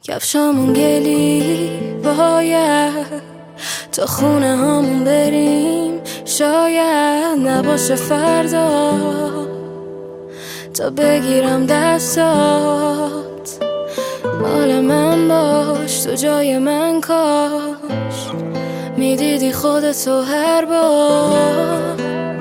کفشامون گلی باید تا خونه هامون بریم، شاید نباشه فردا تا بگیرم دستات. مال من باش تو جای من، کاش میدیدی خودتو هر بار.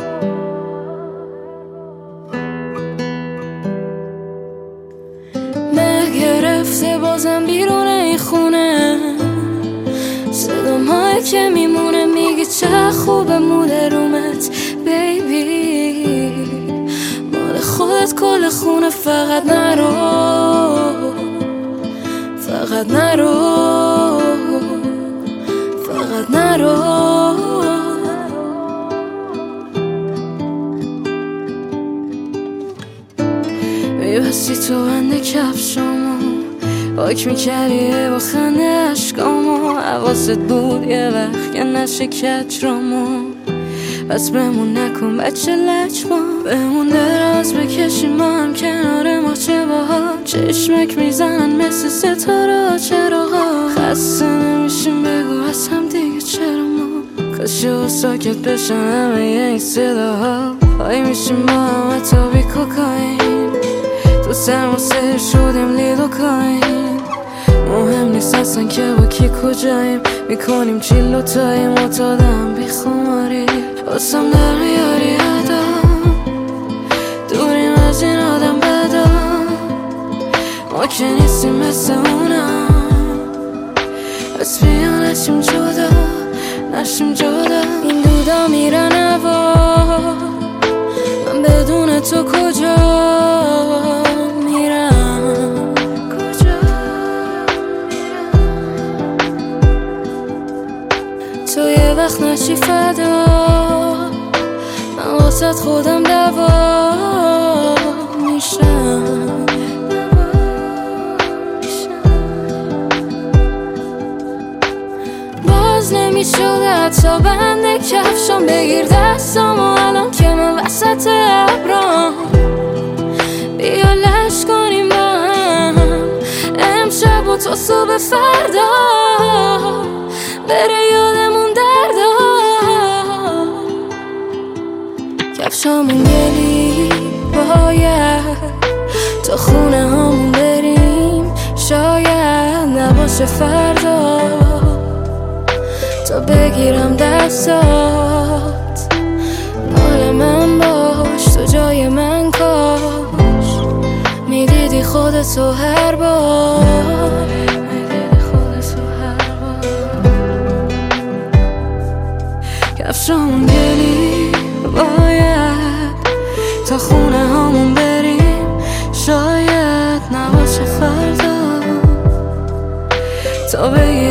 مه گرفته بازم بیرون این خونه، صدامایی که میمونه میگی چه خوبه مود رومت بیبی. مال خودت کل خونه، فقط نرو، فقط نرو، فقط نرو. میبستی تو بند کفشامو، پاک میکردی با خنده عشقامو. حواست بود یه وقت که نشه کچرامو، بس بمون نکن بچه لجبا. بمون دراز بکشیم با هم کنار ما، چه باها چشمک میزنن مثل ستاره چراغا. خسته نمیشیم بگو از هم دیگه چرا ما، کاش ساکت بشن همه این صداها. پای میشیم با هم حتی بی کوکاین، تو سرما سر شدیم لید و کاین. مهم نیست اصلا که با کی کجاییم، میکنیم چیل و تاییم و دادم بی خماری. باسم در میاری یادم، دوریم از این آدم بدا. ما که نیستیم مثل اونم، بس بیا نشیم جدا، نشیم جدا. این دودا میرن هوا، من بدون تو کجا میرم، کجا تو یه وقت نشی فدا، من واسه خودم دوا میشم. باز نمیشد تا بند کفشم، بگیر دستامو الان که من وسط ابرام. بیا لش کنیم با هم امشب و تا صبح فردا، بره یادمون دردا. کفشامون گلی باید تا خونه هامون بریم، شاید نباشه فردا تا بگیرم دستات. مال من باش تو جای من، کاش میدیدی خودتو هر بار. کفشامون گلی باید تا خونه هامون بریم، شاید نباشه فردا تا بگیرم